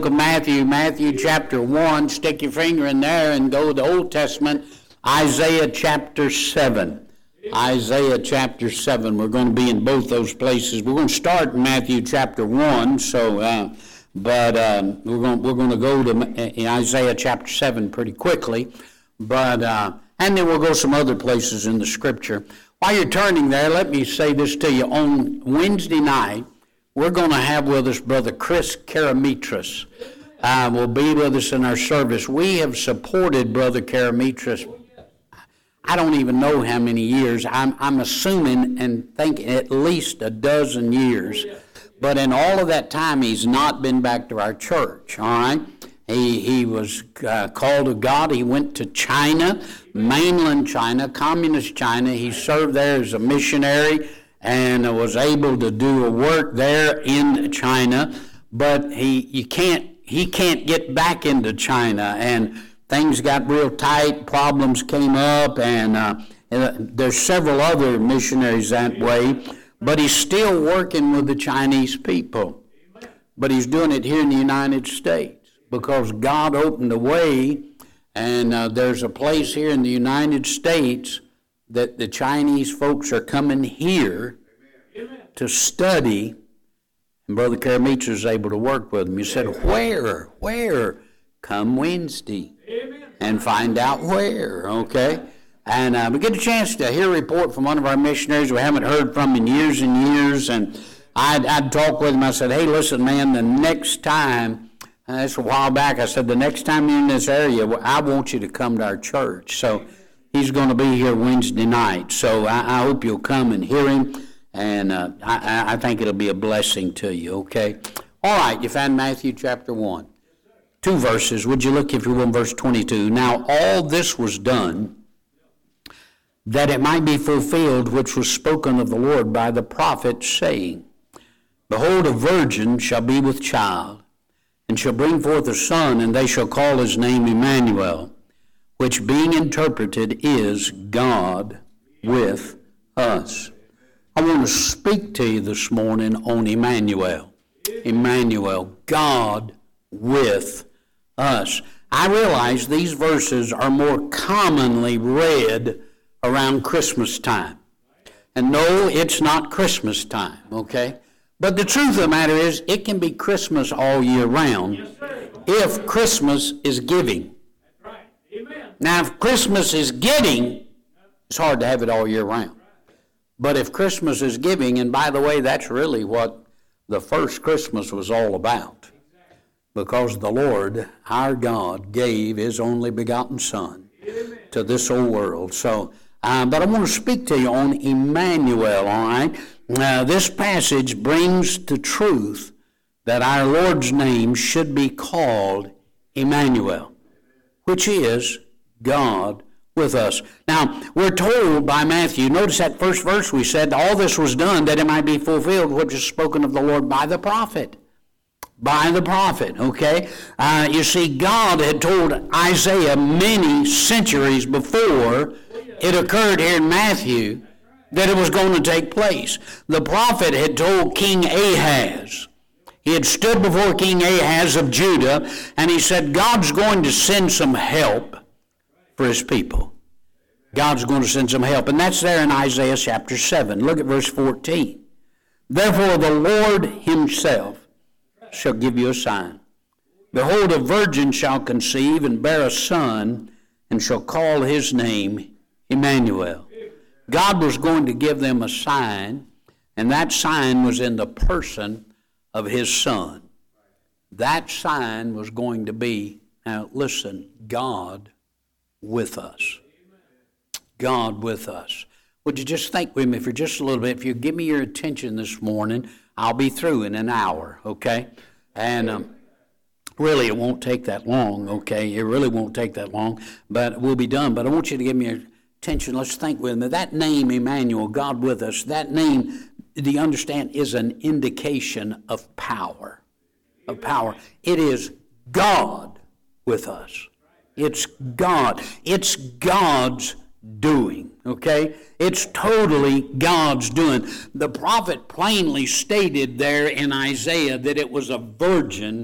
Of Matthew chapter 1, stick your finger in there and go to the Old Testament, Isaiah chapter 7. Isaiah chapter 7. We're going to be in both those places. We're going to start in Matthew chapter 1, but we're going to go to Isaiah chapter 7 pretty quickly, and then we'll go some other places in the Scripture. While you're turning there, let me say this to you. On Wednesday night, we're going to have with us Brother Chris Karamitras. Will be with us in our service. We have supported Brother Karamitras, I don't even know how many years. I'm assuming and thinking at least a dozen years. But in all of that time, he's not been back to our church, all right? He was called of God. He went to China, mainland China, communist China. He served there as a missionary and was able to do a work there in China, but he can't get back into China, and things got real tight, problems came up, and there's several other missionaries that way, but he's still working with the Chinese people. But he's doing it here in the United States because God opened a way, and there's a place here in the United States that the Chinese folks are coming here to study, and Brother Karamitras is able to work with them. He said, where? Come Wednesday and find out where, okay? And we get a chance to hear a report from one of our missionaries we haven't heard from in years and years, and I'd talk with him. I said, hey, listen, man, the next time, that's a while back, I said, the next time you're in this area, I want you to come to our church. So he's going to be here Wednesday night. So I hope you'll come and hear him, and I think it'll be a blessing to you, okay? All right, you found Matthew chapter 1. 2 verses. Would you look, if you will, in verse 22. Now all this was done that it might be fulfilled which was spoken of the Lord by the prophet, saying, Behold, a virgin shall be with child, and shall bring forth a son, and they shall call his name Emmanuel, which being interpreted is God with us. I want to speak to you this morning on Emmanuel. Emmanuel, God with us. I realize these verses are more commonly read around Christmas time. And no, it's not Christmas time, okay? But the truth of the matter is, it can be Christmas all year round if Christmas is giving. Now, if Christmas is getting, it's hard to have it all year round. But if Christmas is giving, and by the way, that's really what the first Christmas was all about, because the Lord, our God, gave his only begotten Son to this whole world. So, but I want to speak to you on Emmanuel, all right? This passage brings to truth that our Lord's name should be called Emmanuel, which is God with us. Now, we're told by Matthew, notice that first verse we said, all this was done that it might be fulfilled, which is spoken of the Lord by the prophet. By the prophet, okay? You see, God had told Isaiah many centuries before it occurred here in Matthew that it was going to take place. The prophet had told King Ahaz. He had stood before King Ahaz of Judah, and he said, God's going to send some help for his people. God's going to send some help. And that's there in Isaiah chapter 7. Look at verse 14. Therefore the Lord himself shall give you a sign. Behold, a virgin shall conceive and bear a son, and shall call his name Emmanuel. God was going to give them a sign, and that sign was in the person of his Son. That sign was going to be, now listen, God with us. God with us. Would you just think with me for just a little bit? If you give me your attention this morning, I'll be through in an hour, okay? And really, it won't take that long, okay? It really won't take that long, but we'll be done. But I want you to give me your attention. Let's think with me. That name, Emmanuel, God with us, that name, do you understand, is an indication of power. Of power. It is God with us. It's God. It's God's doing, okay? It's totally God's doing. The prophet plainly stated there in Isaiah that it was a virgin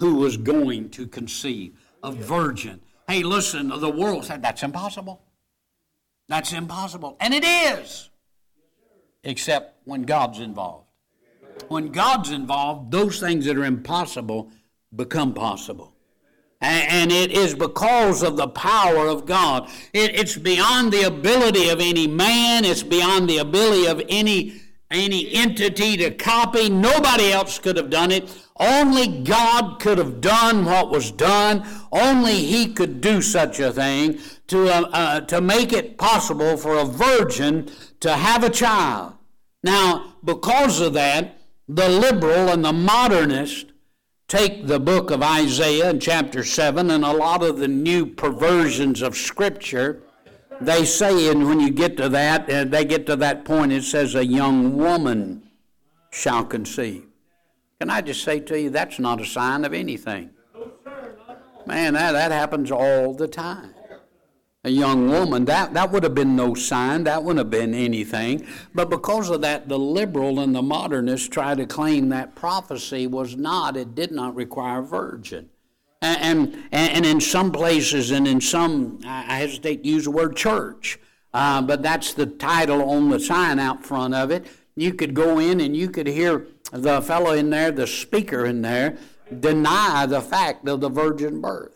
who was going to conceive, a virgin. Hey, listen, the world said, that's impossible. That's impossible. And it is. Except when God's involved. When God's involved, those things that are impossible become possible. And it is because of the power of God. It's beyond the ability of any man. It's beyond the ability of any entity to copy. Nobody else could have done it. Only God could have done what was done. Only He could do such a thing to make it possible for a virgin to have a child. Now, because of that, the liberal and the modernist take the book of Isaiah in chapter 7 and a lot of the new perversions of Scripture. They say, and when you get to that, they get to that point, it says, a young woman shall conceive. Can I just say to you, that's not a sign of anything. Man, that happens all the time. A young woman, that would have been no sign, that wouldn't have been anything. But because of that, the liberal and the modernist try to claim that prophecy was not, it did not require a virgin. And in some places and in some, I hesitate to use the word church, but that's the title on the sign out front of it. You could go in and you could hear the fellow in there, the speaker in there, deny the fact of the virgin birth.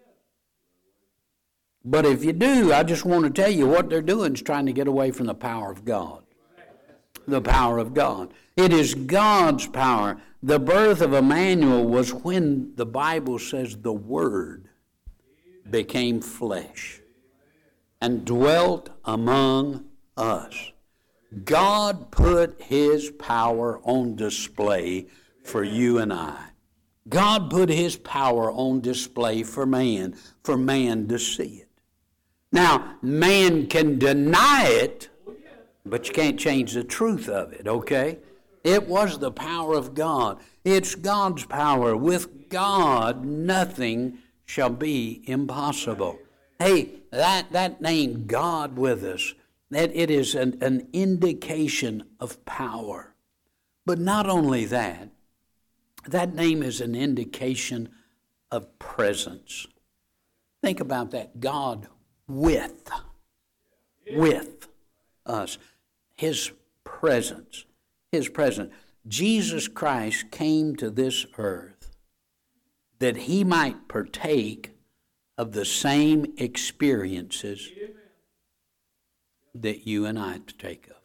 But if you do, I just want to tell you what they're doing is trying to get away from the power of God. The power of God. It is God's power. The birth of Emmanuel was when the Bible says the Word became flesh and dwelt among us. God put His power on display for you and I. God put His power on display for man to see it. Now, man can deny it, but you can't change the truth of it, okay? It was the power of God. It's God's power. With God, nothing shall be impossible. Hey, that name, God with us, that it is an indication of power. But not only that, that name is an indication of presence. Think about that. God with us. His presence. His presence. Jesus Christ came to this earth that He might partake of the same experiences that you and I partake of.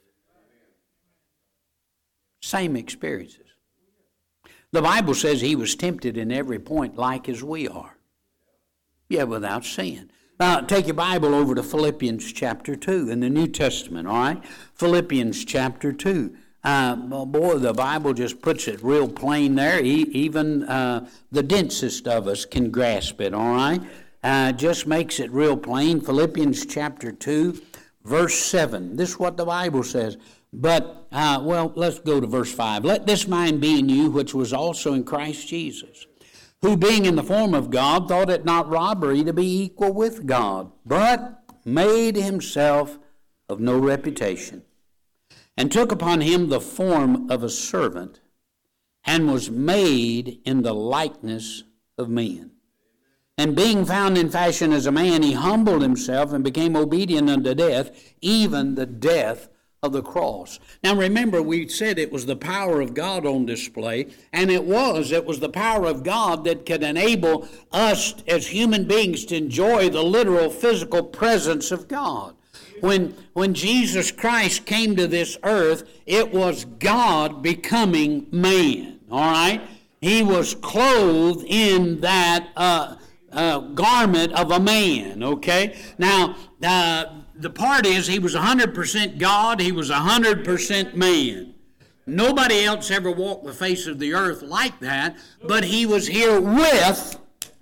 Same experiences. The Bible says He was tempted in every point like as we are, yet without sin. Now, take your Bible over to Philippians chapter 2 in the New Testament, all right? Philippians chapter 2. Boy, the Bible just puts it real plain there. Even the densest of us can grasp it, all right? Just makes it real plain. Philippians chapter 2, verse 7. This is what the Bible says. But, let's go to verse 5. Let this mind be in you, which was also in Christ Jesus, who being in the form of God, thought it not robbery to be equal with God, but made Himself of no reputation, and took upon Him the form of a servant, and was made in the likeness of men. And being found in fashion as a man, He humbled Himself and became obedient unto death, even the death of the cross. Now remember, we said it was the power of God on display, and it was the power of God that could enable us as human beings to enjoy the literal physical presence of God. When Jesus Christ came to this earth, it was God becoming man, all right? He was clothed in that garment of a man, okay? Now, the part is He was 100% God, He was 100% man. Nobody else ever walked the face of the earth like that, but He was here with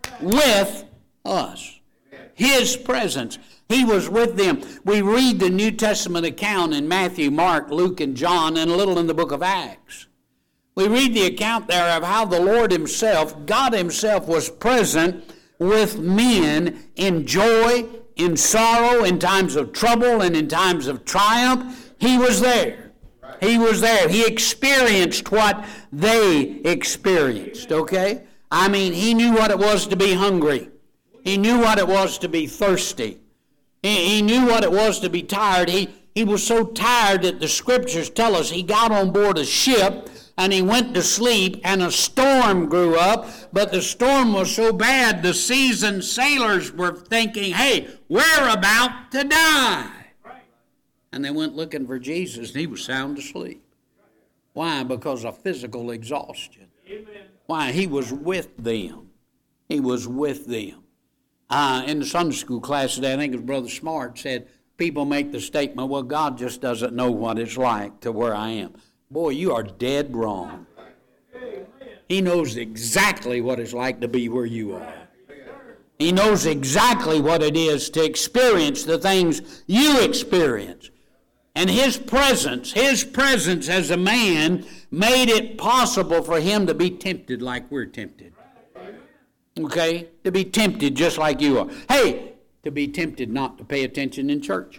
us. His presence. He was with them. We read the New Testament account in Matthew, Mark, Luke, and John, and a little in the book of Acts. We read the account there of how the Lord Himself, God Himself, was present with men in joy, in sorrow, in times of trouble, and in times of triumph. He was there. He was there. He experienced what they experienced, okay? I mean, he knew what it was to be hungry. He knew what it was to be thirsty. He knew what it was to be tired. He was so tired that the Scriptures tell us he got on board a ship and he went to sleep, and a storm grew up, but the storm was so bad the seasoned sailors were thinking, hey, we're about to die. And they went looking for Jesus, and he was sound asleep. Why? Because of physical exhaustion. Why? He was with them. He was with them. In the Sunday school class today, I think it was Brother Smart said, people make the statement, well, God just doesn't know what it's like to where I am. Boy, you are dead wrong. He knows exactly what it's like to be where you are. He knows exactly what it is to experience the things you experience. And His presence as a man made it possible for Him to be tempted like we're tempted. Okay? To be tempted just like you are. Hey, to be tempted not to pay attention in church.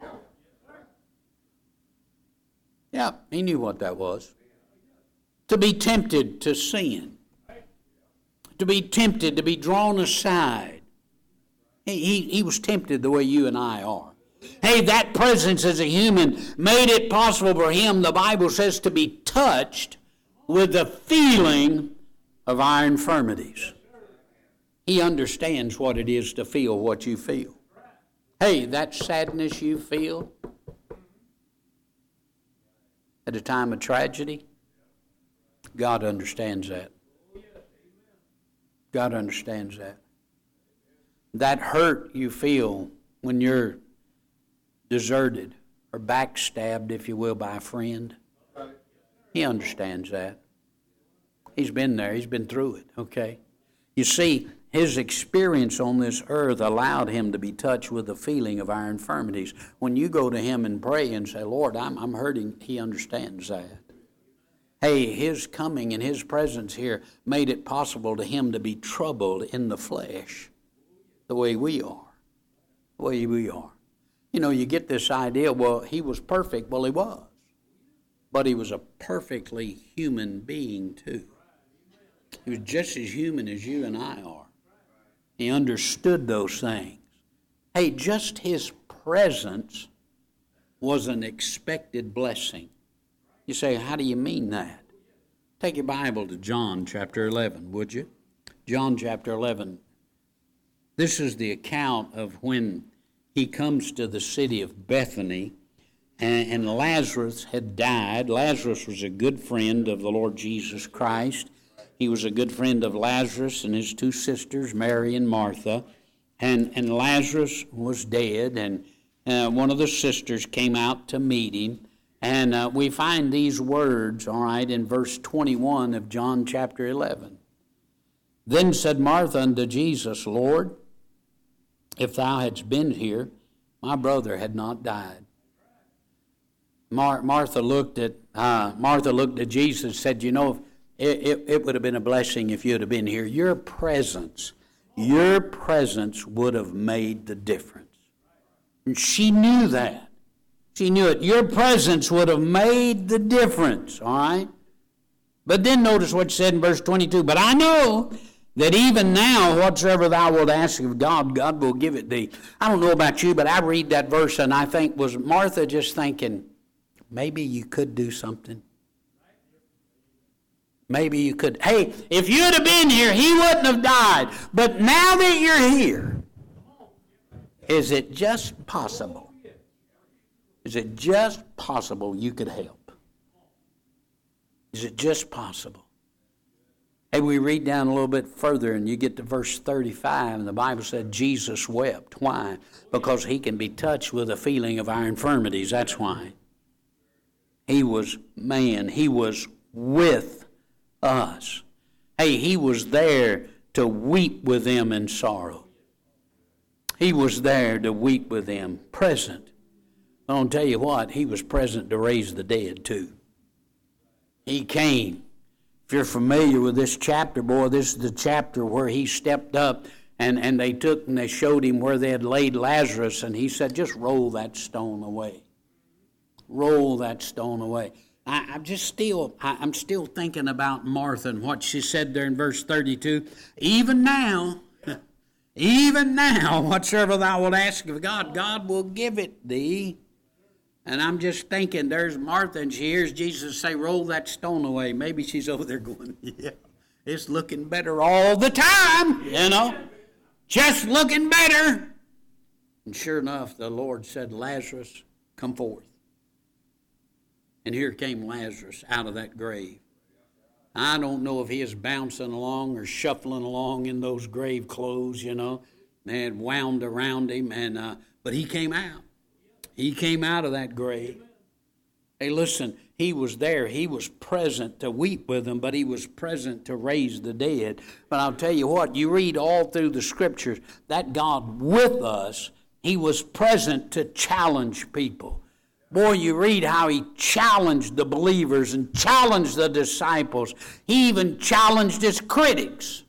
Yeah, He knew what that was. To be tempted to sin. To be tempted to be drawn aside. He was tempted the way you and I are. Hey, that presence as a human made it possible for Him, the Bible says, to be touched with the feeling of our infirmities. He understands what it is to feel what you feel. Hey, that sadness you feel at a time of tragedy, God understands that. God understands that. That hurt you feel when you're deserted or backstabbed, if you will, by a friend, He understands that. He's been there. He's been through it, okay? You see, His experience on this earth allowed Him to be touched with the feeling of our infirmities. When you go to Him and pray and say, Lord, I'm hurting, He understands that. Hey, His coming and His presence here made it possible to Him to be troubled in the flesh the way we are. The way we are. You know, you get this idea, well, He was perfect. Well, He was. But He was a perfectly human being, too. He was just as human as you and I are. He understood those things. Hey, just His presence was an expected blessing. You say, how do you mean that? Take your Bible to John chapter 11, would you? John chapter 11. This is the account of when He comes to the city of Bethany, and Lazarus had died. Lazarus was a good friend of the Lord Jesus Christ. He was a good friend of Lazarus and his two sisters, Mary and Martha. And Lazarus was dead, and one of the sisters came out to meet him. And we find these words, all right, in verse 21 of John chapter 11. Then said Martha unto Jesus, Lord, if thou hadst been here, my brother had not died. Martha looked at Jesus and said, you know, it would have been a blessing if you'd have been here. Your presence would have made the difference. And she knew that. She knew it. Your presence would have made the difference, all right? But then notice what she said in verse 22. But I know that even now, whatsoever thou wilt ask of God, God will give it thee. I don't know about you, but I read that verse and I think, was Martha just thinking, maybe you could do something? Maybe you could. Hey, if you'd have been here, he wouldn't have died. But now that you're here, is it just possible? Is it just possible you could help? Is it just possible? Hey, we read down a little bit further and you get to verse 35 and the Bible said Jesus wept. Why? Because He can be touched with a feeling of our infirmities. That's why. He was man. He was with us. Hey, He was there to weep with them in sorrow. He was there to weep with them, present. I'll tell you what, He was present to raise the dead too. He came. If you're familiar with this chapter, boy, this is the chapter where He stepped up and they took and they showed Him where they had laid Lazarus, and He said, just roll that stone away. Roll that stone away. I'm still thinking about Martha and what she said there in verse 32. Even now, whatsoever thou wilt ask of God, God will give it thee. And I'm just thinking, there's Martha, and she hears Jesus say, roll that stone away. Maybe she's over there going, yeah, it's looking better all the time, just looking better. And sure enough, the Lord said, Lazarus, come forth. And here came Lazarus out of that grave. I don't know if he is bouncing along or shuffling along in those grave clothes, They had wound around him, but he came out. He came out of that grave. Hey, listen, he was there. He was present to weep with them, but he was present to raise the dead. But I'll tell you what, you read all through the Scriptures, that God with us, he was present to challenge people. Boy, you read how he challenged the believers and challenged the disciples. He even challenged his critics.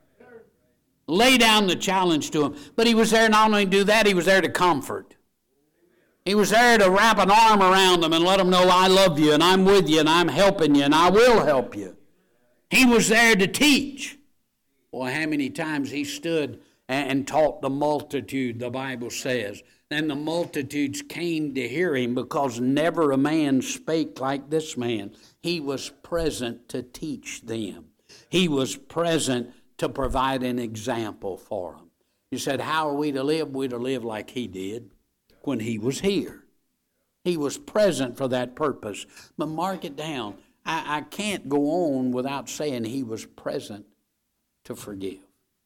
Lay down the challenge to them. But he was there not only to do that, he was there to comfort. He was there to wrap an arm around them and let them know, I love you and I'm with you and I'm helping you and I will help you. He was there to teach. Boy, how many times he stood and taught the multitude, the Bible says. And the multitudes came to hear him because never a man spake like this man. He was present to teach them. He was present to provide an example for them. You said, how are we to live? We're to live like he did when he was here. He was present for that purpose. But mark it down. I can't go on without saying he was present to forgive.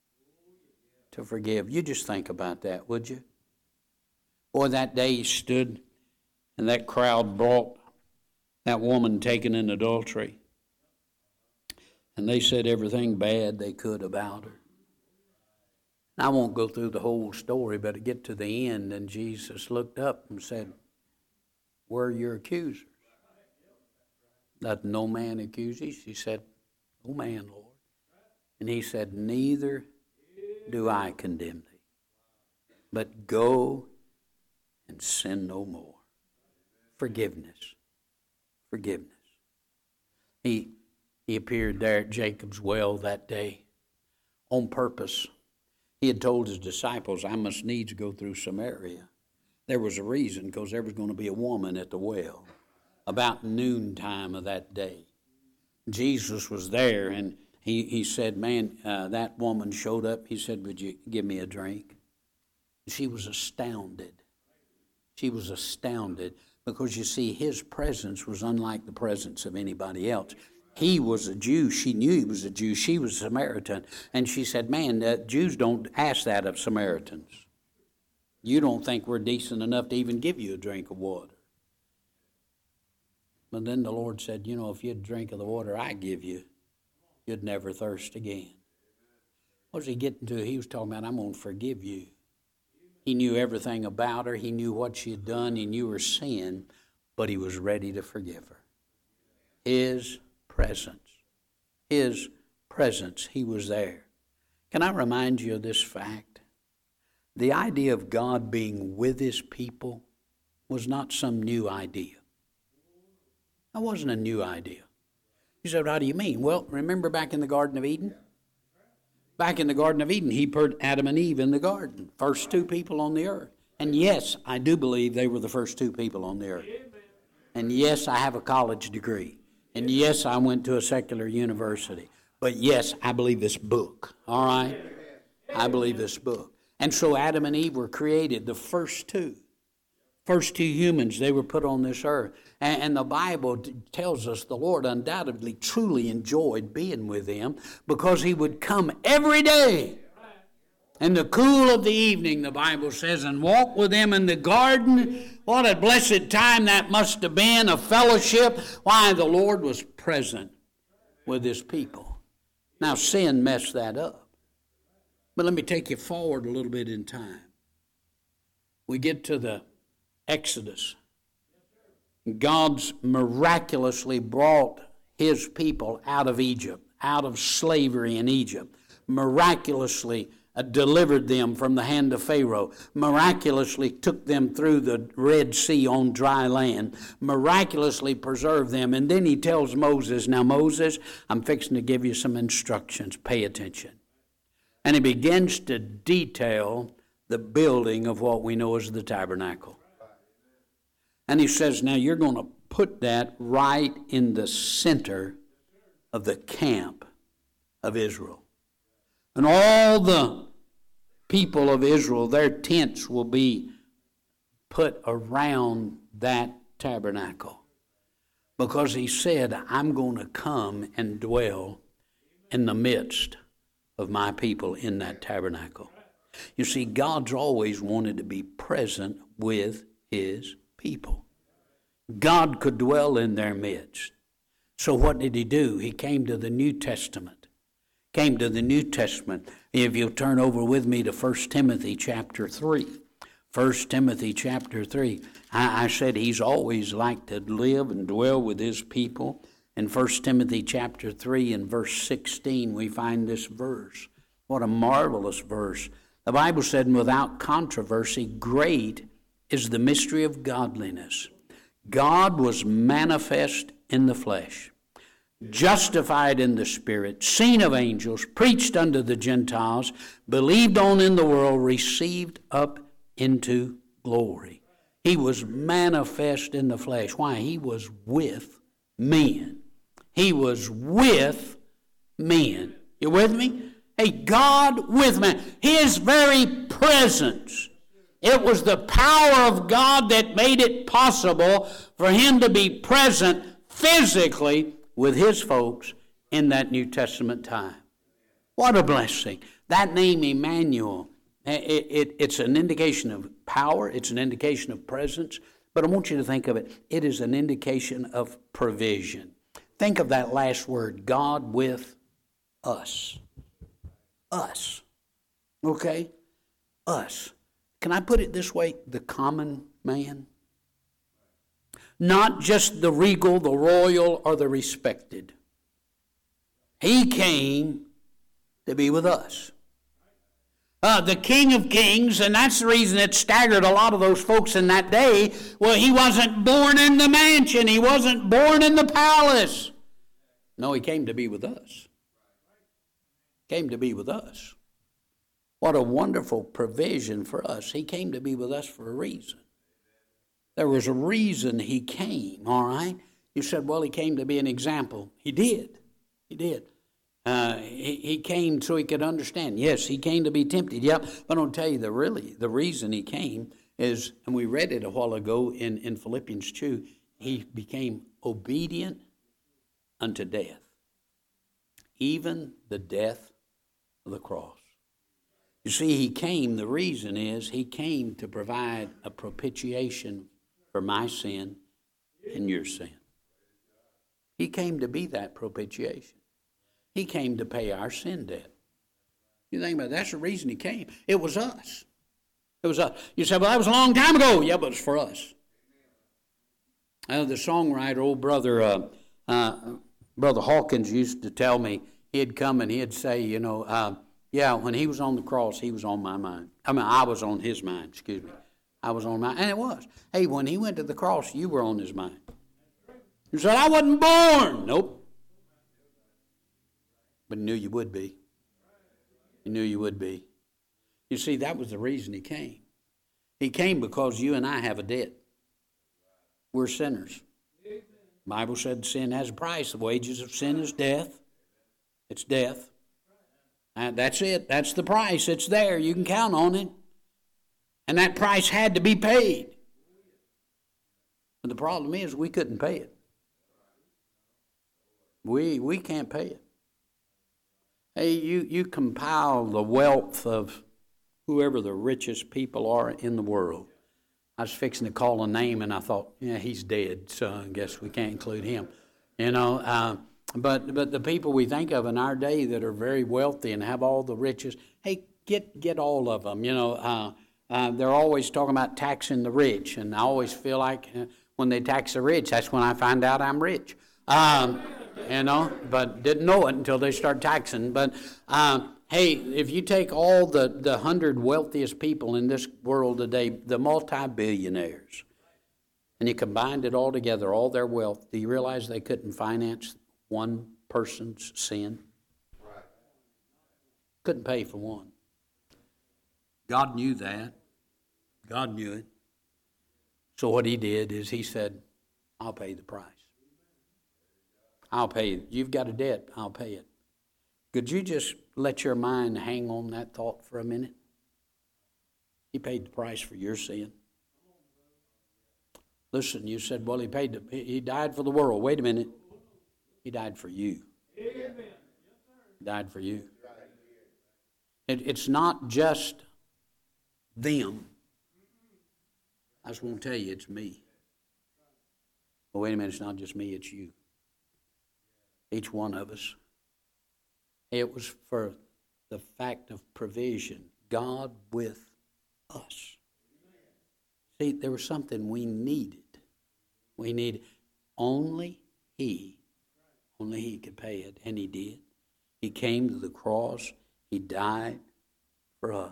To forgive. You just think about that, would you? Boy, that day he stood and that crowd brought that woman taken in adultery. And they said everything bad they could about her. I won't go through the whole story, but to get to the end, and Jesus looked up and said, where are your accusers? Doth no man accuse thee? She said, no man, Lord. And he said, neither do I condemn thee, but go and sin no more. Forgiveness. Forgiveness. He appeared there at Jacob's well that day on purpose. He had told his disciples, I must needs go through Samaria. There was a reason, because there was going to be a woman at the well about noontime of that day. Jesus was there, and he said, man, that woman showed up. He said, would you give me a drink? She was astounded. She was astounded because, you see, his presence was unlike the presence of anybody else. He was a Jew. She knew he was a Jew. She was a Samaritan. And she said, man, Jews don't ask that of Samaritans. You don't think we're decent enough to even give you a drink of water. But then the Lord said, if you'd drink of the water I give you, you'd never thirst again. What was he getting to? He was talking about, I'm going to forgive you. He knew everything about her. He knew what she had done. He knew her sin, but he was ready to forgive her. His presence. His presence. He was there. Can I remind you of this fact? The idea of God being with his people was not some new idea. That wasn't a new idea. You said, how do you mean? Well, remember back in the Garden of Eden? Back in the Garden of Eden, he put Adam and Eve in the garden. First two people on the earth. And yes, I do believe they were the first two people on the earth. And yes, I have a college degree. And yes, I went to a secular university. But yes, I believe this book. All right? I believe this book. And so Adam and Eve were created, the first two humans, they were put on this earth. And the Bible tells us the Lord undoubtedly truly enjoyed being with them because he would come every day in the cool of the evening, the Bible says, and walk with them in the garden. What a blessed time that must have been, a fellowship. Why, the Lord was present with his people. Now, sin messed that up. But let me take you forward a little bit in time. We get to the Exodus. God's miraculously brought his people out of Egypt, out of slavery in Egypt. Miraculously delivered them from the hand of Pharaoh, miraculously took them through the Red Sea on dry land, miraculously preserved them. And then he tells Moses, now Moses, I'm fixing to give you some instructions. Pay attention. And he begins to detail the building of what we know as the tabernacle. And he says, now you're going to put that right in the center of the camp of Israel. And all the people of Israel, their tents will be put around that tabernacle. Because he said, I'm going to come and dwell in the midst of my people in that tabernacle. You see, God's always wanted to be present with his people. God could dwell in their midst. So what did he do? He came to the New Testament. If you'll turn over with me to 1 Timothy chapter 3. 1 Timothy chapter 3. I said he's always liked to live and dwell with his people. In 1 Timothy chapter 3 and verse 16, we find this verse. What a marvelous verse. The Bible said, and without controversy, great is the mystery of godliness. God was manifest in the flesh, justified in the Spirit, seen of angels, preached unto the Gentiles, believed on in the world, received up into glory. He was manifest in the flesh. Why? He was with men. He was with men. You with me? Hey, God with man. His very presence. It was the power of God that made it possible for him to be present physically with his folks in that New Testament time. What a blessing. That name, Emmanuel, it's an indication of power. It's an indication of presence. But I want you to think of it. It is an indication of provision. Think of that last word, God with us. Us. Okay? Us. Can I put it this way? The common man. Not just the regal, the royal, or the respected. He came to be with us. The King of Kings, and that's the reason it staggered a lot of those folks in that day. Well, he wasn't born in the mansion. He wasn't born in the palace. No, he came to be with us. Came to be with us. What a wonderful provision for us. He came to be with us for a reason. There was a reason he came, all right? You said, well, he came to be an example. He did. He did. He came so he could understand. Yes, he came to be tempted. Yep. But I'll tell you, the reason he came is, and we read it a while ago in Philippians 2, he became obedient unto death, even the death of the cross. You see, he came, the reason is he came to provide a propitiation for my sin and your sin. He came to be that propitiation. He came to pay our sin debt. You think about it, that's the reason he came. It was us. It was us. You say, well, that was a long time ago. Yeah, but it's for us. The songwriter, old brother Hawkins used to tell me, he'd come and he'd say, yeah, when he was on the cross, he was on my mind. I was on his mind, excuse me. I was on mine, and it was. Hey, when he went to the cross, you were on his mind. You said, I wasn't born. Nope. But he knew you would be. He knew you would be. You see, that was the reason he came. He came because you and I have a debt. We're sinners. The Bible said sin has a price. The wages of sin is death. It's death. That's it. That's the price. It's there. You can count on it. And that price had to be paid. But the problem is we couldn't pay it. We can't pay it. Hey, you compile the wealth of whoever the richest people are in the world. I was fixing to call a name, and I thought, yeah, he's dead, so I guess we can't include him. But the people we think of in our day that are very wealthy and have all the riches, hey, get all of them. They're always talking about taxing the rich, and I always feel like when they tax the rich, that's when I find out I'm rich. But didn't know it until they start taxing. But Hey, if you take all the 100 wealthiest people in this world today, the multi-billionaires, and you combined it all together, all their wealth, do you realize they couldn't finance one person's sin? Couldn't pay for one. God knew that. God knew it. So what he did is he said, I'll pay the price. I'll pay it. You've got a debt, I'll pay it. Could you just let your mind hang on that thought for a minute? He paid the price for your sin. Listen, you said, well, he died for the world. Wait a minute. He died for you. He died for you. It's not just them. I just want to tell you, it's me. Well, wait a minute, it's not just me, it's you. Each one of us. It was for the fact of provision. God with us. See, there was something we needed. We needed. Only He could pay it, and He did. He came to the cross. He died for us.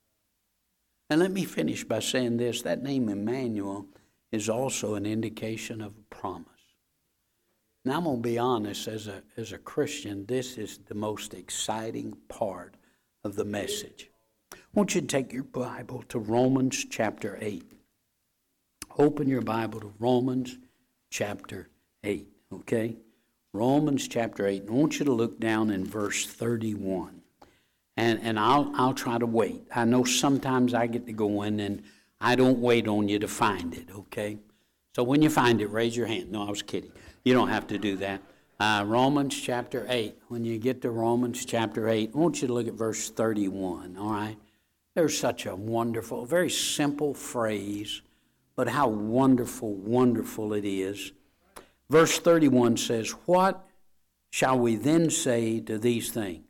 And let me finish by saying this. That name Emmanuel is also an indication of a promise. Now, I'm going to be honest, as a Christian, this is the most exciting part of the message. I want you to take your Bible to Romans chapter 8. Open your Bible to Romans chapter 8, okay? Romans chapter 8. And I want you to look down in verse 31. And I'll try to wait. I know sometimes I get to go in and I don't wait on you to find it, okay? So when you find it, raise your hand. No, I was kidding. You don't have to do that. Romans chapter 8. When you get to Romans chapter 8, I want you to look at verse 31, all right? There's such a wonderful, very simple phrase, but how wonderful, wonderful it is. Verse 31 says, what shall we then say to these things?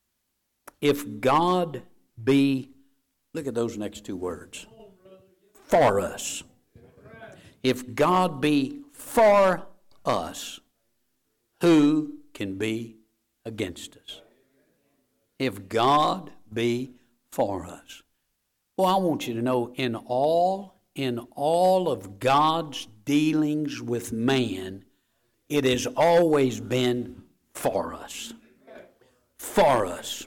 If God be, look at those next two words, for us. If God be for us, who can be against us? If God be for us. Well, I want you to know, in all of God's dealings with man, it has always been for us. For us.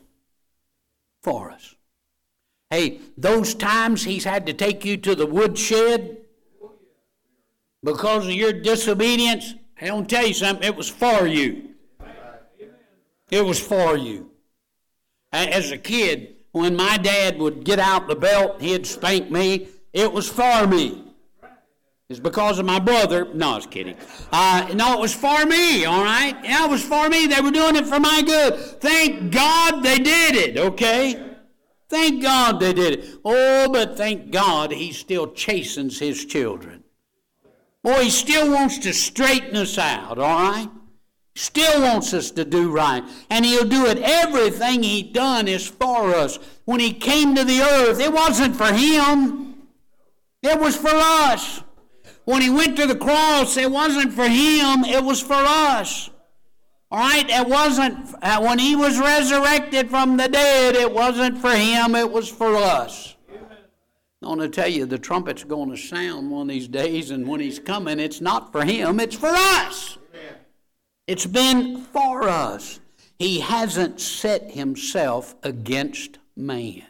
For us. Hey, those times He's had to take you to the woodshed because of your disobedience, I don't tell you something, it was for you. It was for you. As a kid, when my dad would get out the belt, he'd spank me, it was for me. It's because of my brother. No, I was kidding. No, it was for me, all right? Yeah, it was for me. They were doing it for my good. Thank God they did it, okay? Thank God they did it. Oh, but thank God He still chastens His children. Boy, He still wants to straighten us out, all right? Still wants us to do right. And He'll do it. Everything He done is for us. When He came to the earth, it wasn't for Him. It was for us. When He went to the cross, it wasn't for Him. It was for us. All right? It wasn't, when He was resurrected from the dead, it wasn't for Him. It was for us. I want to tell you, the trumpet's going to sound one of these days, and when He's coming, it's not for Him, it's for us. It's been for us. He hasn't set Himself against man.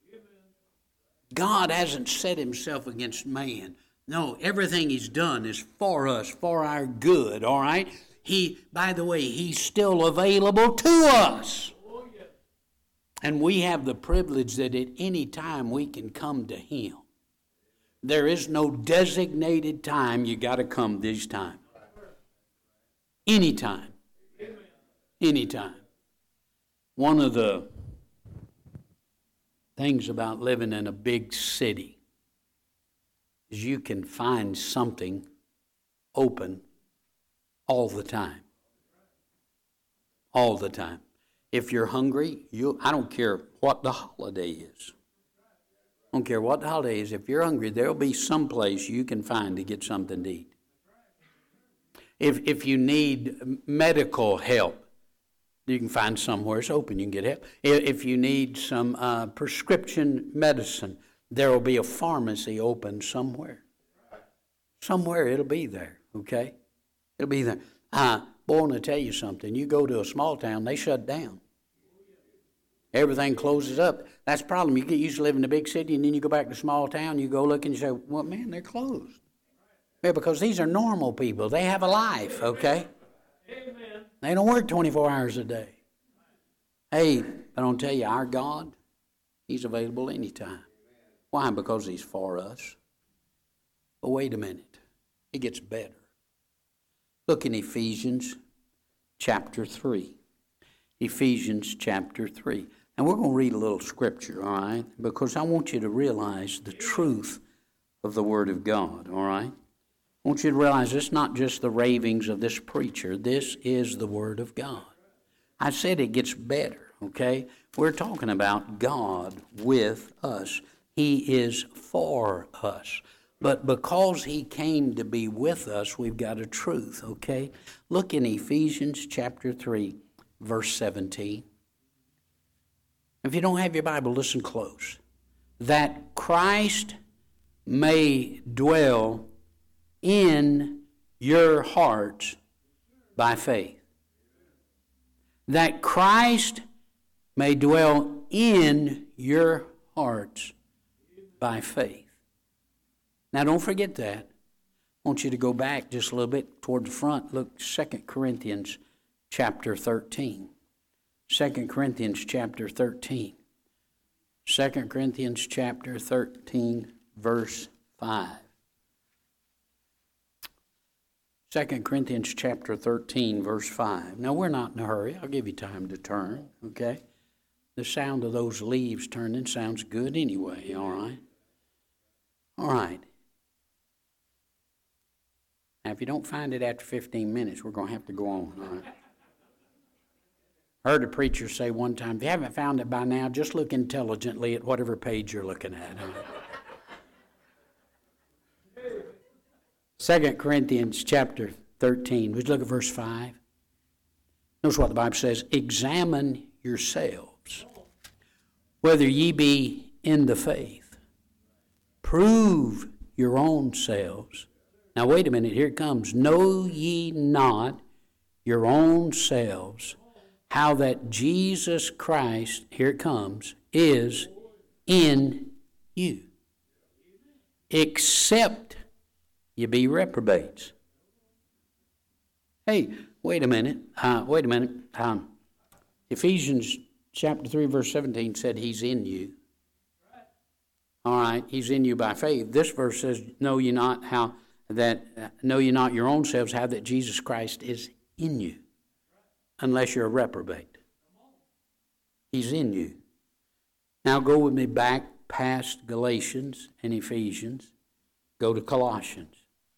God hasn't set Himself against man. No, everything He's done is for us, for our good, all right? By the way, He's still available to us. And we have the privilege that at any time we can come to Him. There is no designated time you got to come this time. Anytime. Anytime. One of the things about living in a big city is you can find something open all the time. All the time. If you're hungry, I don't care what the holiday is. I don't care what the holiday is. If you're hungry, there'll be some place you can find to get something to eat. If you need medical help, You can find somewhere it's open. You can get help. If you need some prescription medicine, there will be a pharmacy open somewhere. Somewhere it'll be there, okay? It'll be there. Boy, I want to tell you something. You go to a small town, they shut down. Everything closes up. That's the problem. You get used to living in a big city, and then you go back to a small town, you go look and you say, well, man, they're closed. Yeah, because these are normal people. They have a life, okay? Amen. They don't work 24 hours a day. Hey, but I'll tell you, our God, He's available anytime. Why? Because He's for us. But wait a minute. It gets better. Look in Ephesians chapter 3. Ephesians chapter 3. And we're going to read a little scripture, all right? Because I want you to realize the truth of the Word of God, all right? I want you to realize it's not just the ravings of this preacher. This is the Word of God. I said it gets better, okay? We're talking about God with us. He is for us. But because He came to be with us, we've got a truth, okay? Look in Ephesians chapter 3, verse 17. If you don't have your Bible, listen close. That Christ may dwell in your hearts by faith. That Christ may dwell in your hearts by faith. Now don't forget that. I want you to go back just a little bit toward the front. Look, 2 Corinthians chapter 13. 2 Corinthians chapter 13. 2 Corinthians chapter 13, verse 5. 2 Corinthians chapter 13, verse 5. Now, we're not in a hurry. I'll give you time to turn, okay? The sound of those leaves turning sounds good anyway, all right? All right. Now, if you don't find it after 15 minutes, we're going to have to go on, all right? I heard a preacher say one time, if you haven't found it by now, just look intelligently at whatever page you're looking at. 2 Corinthians chapter 13. Would you look at verse 5? Notice what the Bible says. Examine yourselves, whether ye be in the faith. Prove your own selves. Now wait a minute, here it comes. Know ye not your own selves, how that Jesus Christ, here it comes, is in you, except you be reprobates. Hey, wait a minute. Ephesians chapter 3, verse 17 said He's in you. All right, He's in you by faith. This verse says, know ye not your own selves, how that Jesus Christ is in you. Unless you're a reprobate. He's in you. Now go with me back past Galatians and Ephesians. Go to Colossians.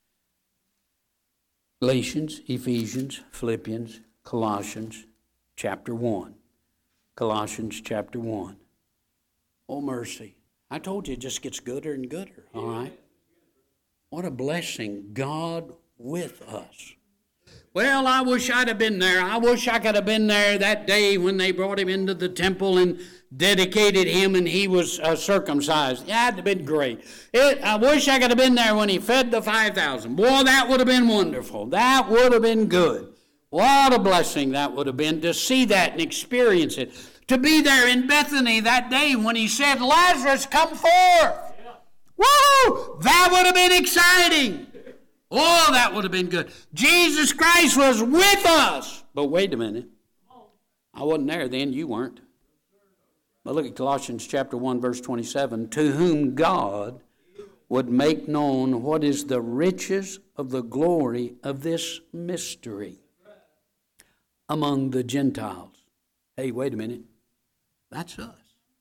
Galatians, Ephesians, Philippians, Colossians, chapter 1. Colossians, chapter 1. Oh, mercy. I told you it just gets gooder and gooder, all right? What a blessing. God with us. Well, I wish I'd have been there. I wish I could have been there that day when they brought Him into the temple and dedicated Him and He was circumcised. Yeah, it'd have been great. I wish I could have been there when He fed the 5,000. Boy, that would have been wonderful. That would have been good. What a blessing that would have been to see that and experience it. To be there in Bethany that day when He said, Lazarus, come forth. Woo! That would have been exciting. Oh, that would have been good. Jesus Christ was with us. But wait a minute. I wasn't there then. You weren't. But look at Colossians chapter 1, verse 27. To whom God would make known what is the riches of the glory of this mystery among the Gentiles. Hey, wait a minute. That's us.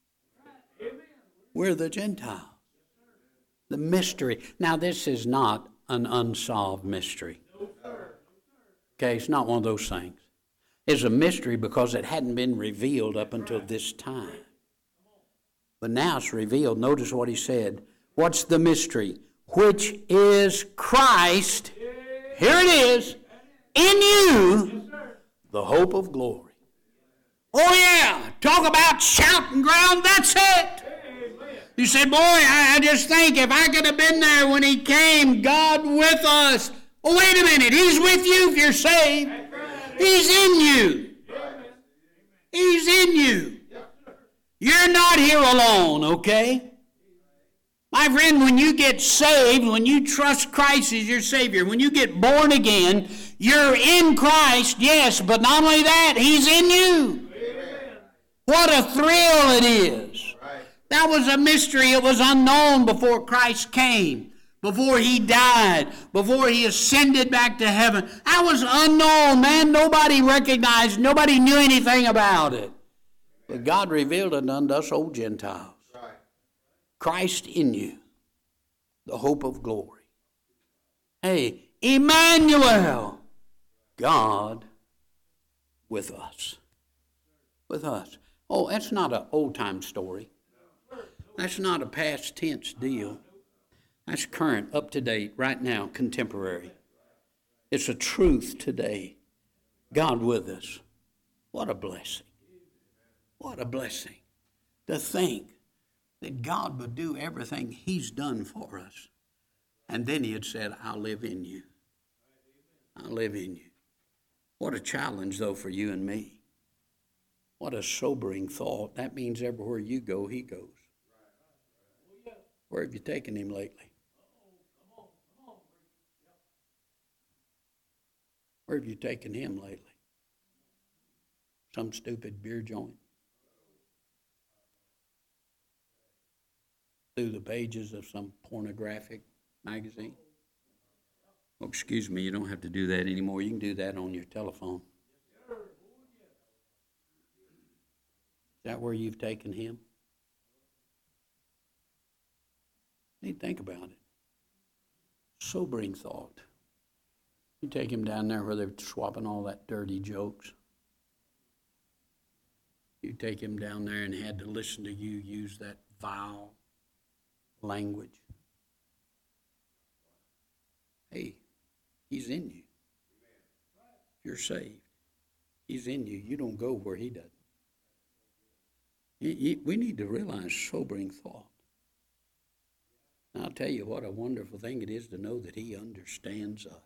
We're the Gentiles. The mystery. Now, this is not an unsolved mystery. Okay, it's not one of those things. It's a mystery because it hadn't been revealed up until this time. But now it's revealed. Notice what he said. What's the mystery? Which is Christ, here it is, in you, the hope of glory. Oh yeah, talk about shouting ground, that's it. You said, boy, I just think if I could have been there when he came, God with us. Oh, wait a minute, he's with you if you're saved. He's in you. He's in you. You're not here alone, okay? My friend, when you get saved, when you trust Christ as your Savior, when you get born again, you're in Christ, yes, but not only that, he's in you. What a thrill it is. That was a mystery. It was unknown before Christ came, before he died, before he ascended back to heaven. That was unknown, man. Nobody recognized, nobody knew anything about it. But God revealed it unto us, old Gentiles. Christ in you, the hope of glory. Hey, Emmanuel, God with us. With us. Oh, that's not an old-time story. That's not a past tense deal. That's current, up to date, right now, contemporary. It's a truth today. God with us. What a blessing. What a blessing to think that God would do everything he's done for us. And then he had said, I'll live in you. I'll live in you. What a challenge, though, for you and me. What a sobering thought. That means everywhere you go, he goes. Where have you taken him lately? Where have you taken him lately? Some stupid beer joint? Through the pages of some pornographic magazine? Oh, excuse me, you don't have to do that anymore. You can do that on your telephone. Is that where you've taken him? You need to think about it. Sobering thought. You take him down there where they're swapping all that dirty jokes. You take him down there and had to listen to you use that vile language. Hey, he's in you. You're saved. He's in you. You don't go where he doesn't. We need to realize sobering thought. And I'll tell you what a wonderful thing it is to know that he understands us.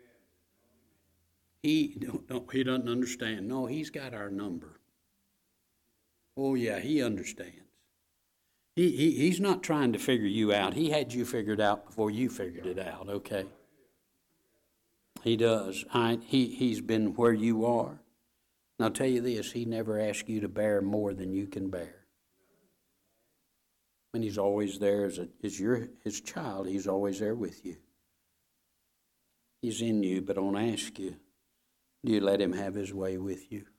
He doesn't understand. No, he's got our number. Oh yeah, he understands. He's not trying to figure you out. He had you figured out before you figured it out, okay? He does. He's been where you are. And I'll tell you this, he never asks you to bear more than you can bear. And he's always there as his child. He's always there with you. He's in you, but I want to ask you, do you let him have his way with you?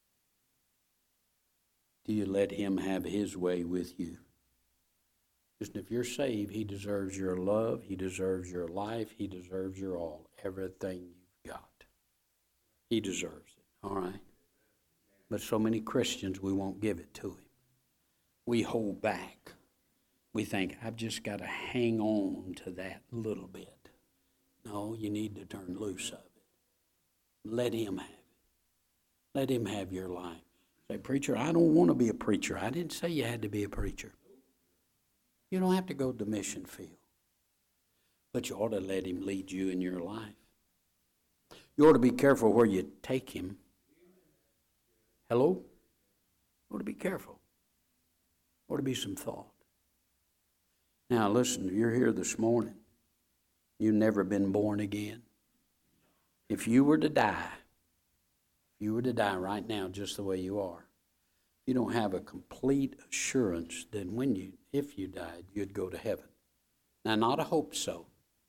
Do you let him have his way with you? Listen, if you're saved, he deserves your love. He deserves your life. He deserves your all. Everything you've got. He deserves it. All right? But so many Christians, we won't give it to him. We hold back. We think, I've just got to hang on to that little bit. No, you need to turn loose of it. Let him have it. Let him have your life. Say, preacher, I don't want to be a preacher. I didn't say you had to be a preacher. You don't have to go to the mission field. But you ought to let him lead you in your life. You ought to be careful where you take him. Hello? You ought to be careful. Ought to be some thought. Now listen, you're here this morning. You've never been born again. If you were to die right now just the way you are, you don't have a complete assurance that if you died, you'd go to heaven. Now, not a hope so.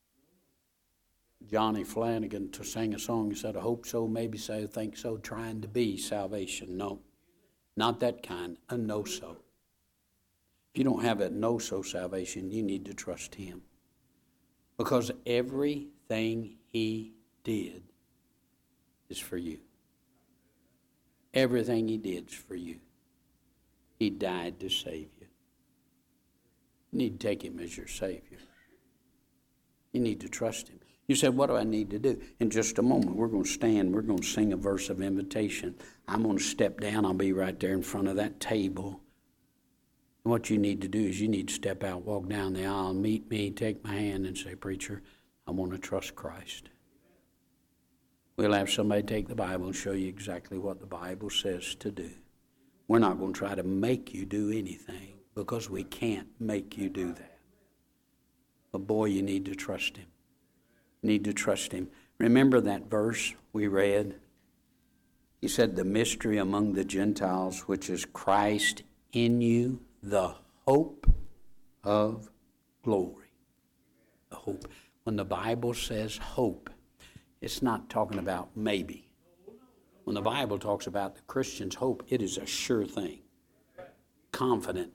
Johnny Flanagan sang a song and said, a hope so, maybe so, think so, trying to be salvation. No, not that kind, a no so. If you don't have a no so salvation, you need to trust him. Because everything he did is for you. Everything he did is for you. He died to save you. You need to take him as your Savior. You need to trust him. You said, what do I need to do? In just a moment, we're going to stand. We're going to sing a verse of invitation. I'm going to step down. I'll be right there in front of that table. And what you need to do is you need to step out, walk down the aisle, meet me, take my hand, and say, preacher, I want to trust Christ. We'll have somebody take the Bible and show you exactly what the Bible says to do. We're not going to try to make you do anything because we can't make you do that. But boy, you need to trust him. Need to trust him. Remember that verse we read? He said, the mystery among the Gentiles, which is Christ in you, the hope of glory. The hope. When the Bible says hope, it's not talking about maybe. When the Bible talks about the Christian's hope, it is a sure thing. Confidence.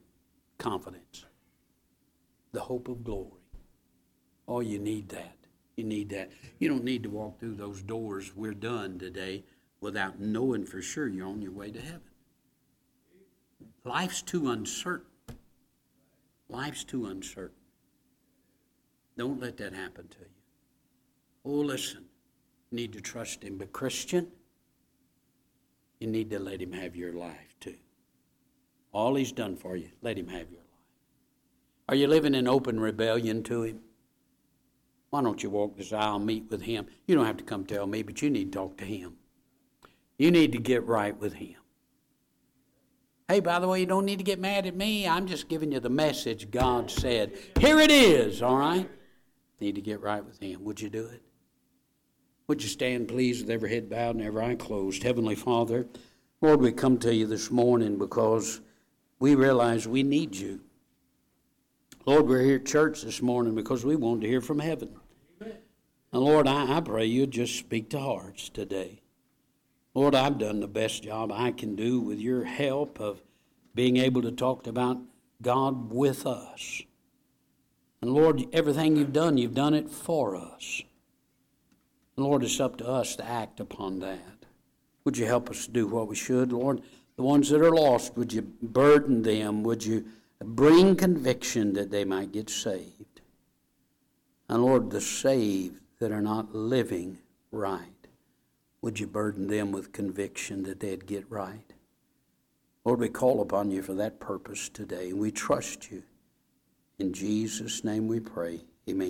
The hope of glory. Oh, you need that. You need that. You don't need to walk through those doors we're done today without knowing for sure you're on your way to heaven. Life's too uncertain. Life's too uncertain. Don't let that happen to you. Oh, listen. You need to trust him. But Christian, you need to let him have your life too. All he's done for you, let him have your life. Are you living in open rebellion to him? Why don't you walk this aisle and meet with him? You don't have to come tell me, but you need to talk to him. You need to get right with him. Hey, by the way, you don't need to get mad at me. I'm just giving you the message God said. Here it is, all right? Need to get right with him. Would you do it? Would you stand, please, with every head bowed and every eye closed? Heavenly Father, Lord, we come to you this morning because we realize we need you. Lord, we're here at church this morning because we want to hear from heaven. And Lord, I pray you'd just speak to hearts today. Lord, I've done the best job I can do with your help of being able to talk about God with us. And Lord, everything you've done it for us. And Lord, it's up to us to act upon that. Would you help us do what we should, Lord? The ones that are lost, would you burden them? Would you bring conviction that they might get saved? And Lord, the saved that are not living right, would you burden them with conviction that they'd get right? Lord, we call upon you for that purpose today, and we trust you. In Jesus' name we pray. Amen.